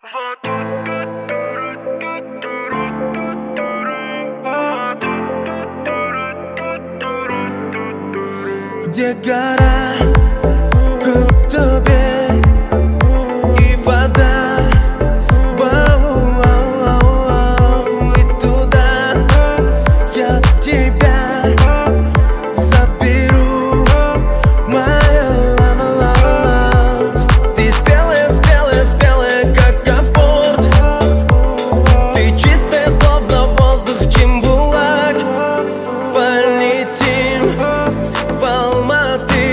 Где гора к тебе и вода, и туда я тебя заберу, моя love. Ты спелая, спелая, спелая, как апорт. Ты чистая, словно воздух в Чимбулак. Полетим в Алматы,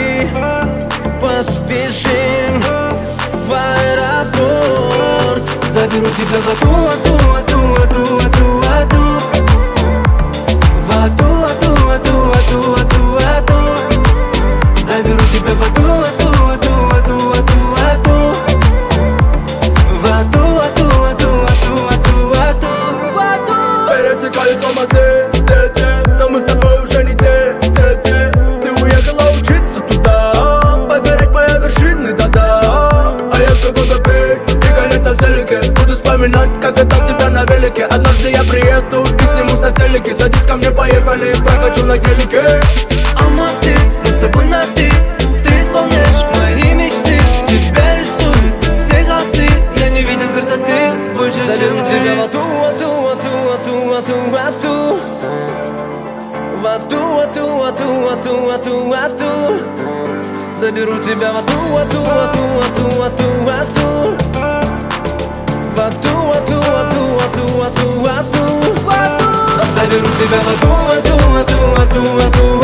поспешим в аэропорт. Заберу тебя в аду, аду, аду, аду, аду, аду. В аду, аду, аду, аду, аду, аду. Заберу тебя в аду, аду, аду, аду, аду, аду. В аду, аду, аду, аду, аду, аду, в аду. Пересекались Алматы, но мы с тобой уже не те. Ты уехала учиться туда, погореть моя вершины, да-да. А я все буду петь и гореть на селике. Буду вспоминать, как катал тебя на велике. Однажды я приеду и снимусь на телеке. Садись ко мне, поехали, прокачу на гелике. Алматы, мы с тобой на ты. Ты исполняешь мои мечты. Тебя рисуют все холсты. Я не видел красоты больше, Заберу чем тебя ты. В аду, аду, аду, аду, аду, аду. В аду, аду, аду, аду, аду, аду. Заберу тебя в аду, аду, аду, аду, аду, аду. В аду, аду, аду, аду, аду, аду, в аду. Заберу тебя в аду, аду, аду, аду, аду.